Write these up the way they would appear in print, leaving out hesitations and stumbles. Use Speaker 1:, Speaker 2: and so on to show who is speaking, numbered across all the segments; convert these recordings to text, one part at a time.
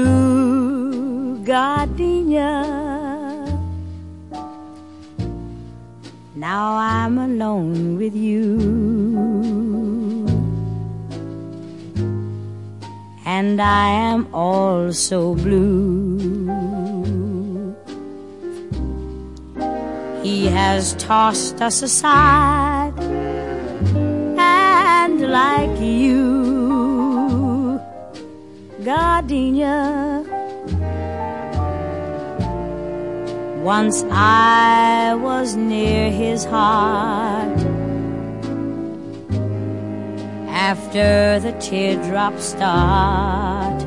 Speaker 1: Blue gardenia, now I'm alone with you, and I am all so blue. He has tossed us aside, and like you, gardenia, once I was near his heart. After the teardrops start,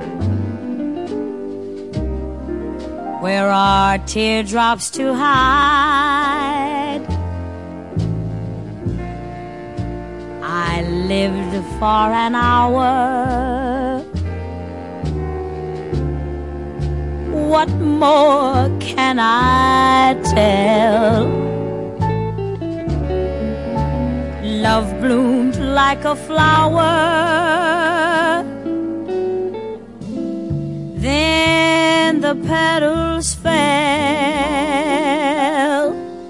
Speaker 1: where are teardrops to hide? I lived for an hour. What more can I tell? Love bloomed like a flower, then the petals fell.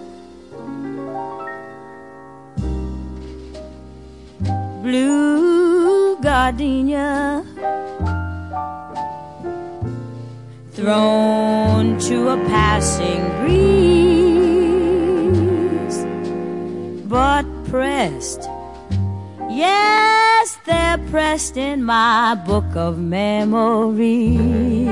Speaker 1: Blue gardenia, thrown to a passing breeze, but pressed, yes, they're pressed in my book of memories.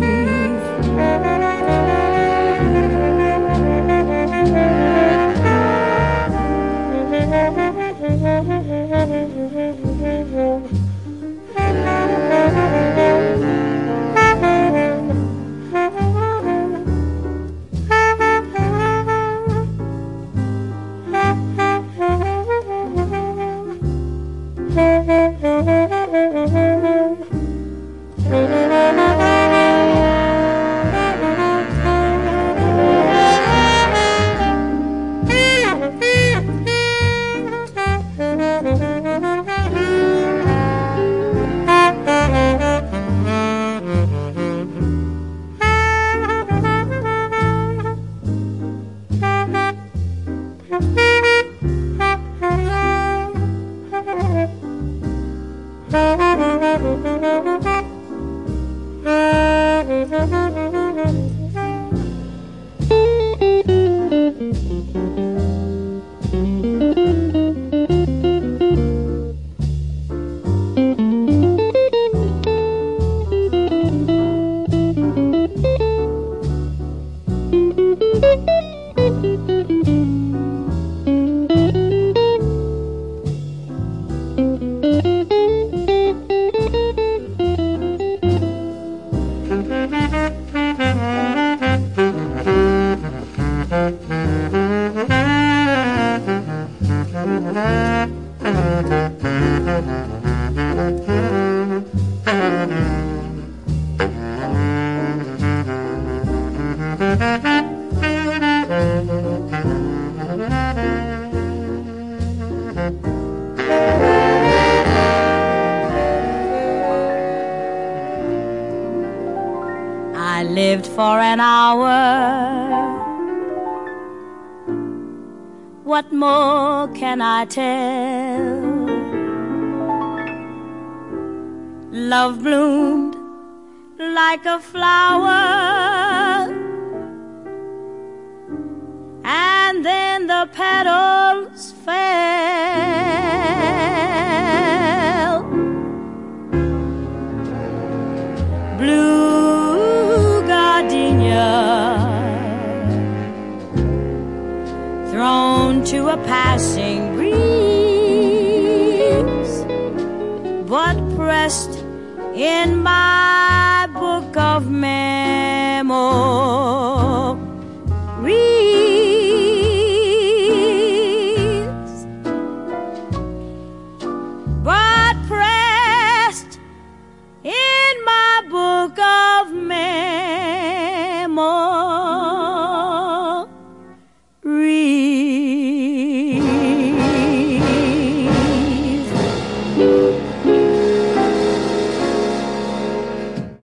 Speaker 1: I lived for an hour. What more can I tell? Love bloomed like a flower, and then the petals fell. Blue gardenia, thrown to a passing breeze, but pressed in my